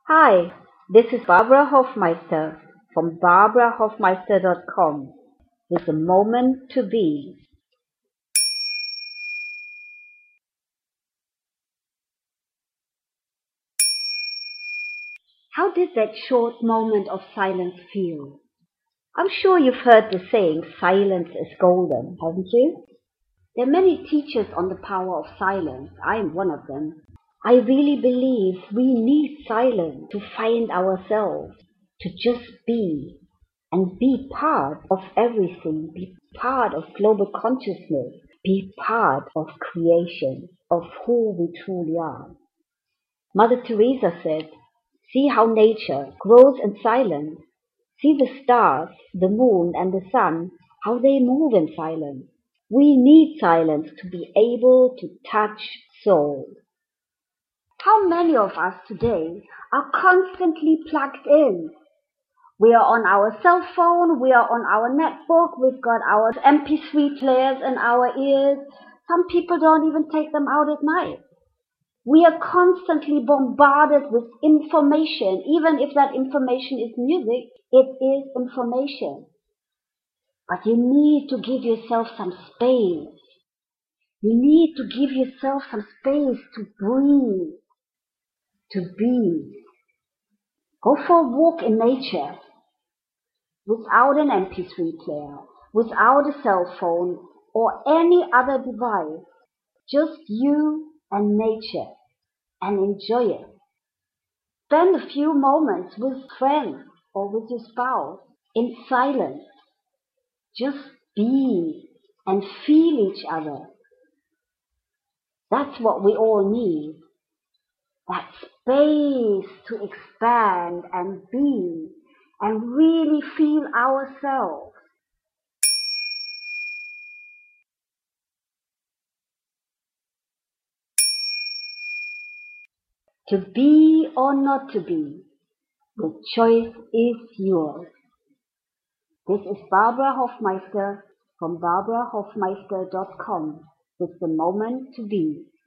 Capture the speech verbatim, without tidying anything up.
Hi, this is Barbara Hofmeister from barbara hofmeister dot com with a moment to be. How did that short moment of silence feel? I'm sure you've heard the saying, silence is golden, haven't you? There are many teachers on the power of silence. I'm one of them. I really believe we need silence to find ourselves, to just be, and be part of everything, be part of global consciousness, be part of creation, of who we truly are. Mother Teresa said, see how nature grows in silence. See the stars, the moon, and the sun, how they move in silence. We need silence to be able to touch soul. How many of us today are constantly plugged in? We are on our cell phone, we are on our netbook, we've got our M P three players in our ears. Some people don't even take them out at night. We are constantly bombarded with information. Even if that information is music, it is information. But you need to give yourself some space. You need to give yourself some space to breathe, to be. Go for a walk in nature without an M P three player, without a cell phone or any other device. Just you and nature, and enjoy it. Spend a few moments with friends or with your spouse in silence. Just be and feel each other. That's what we all need. That space to expand and be and really feel ourselves. To be or not to be, the choice is yours. This is Barbara Hofmeister from barbara hofmeister dot com with the moment to be.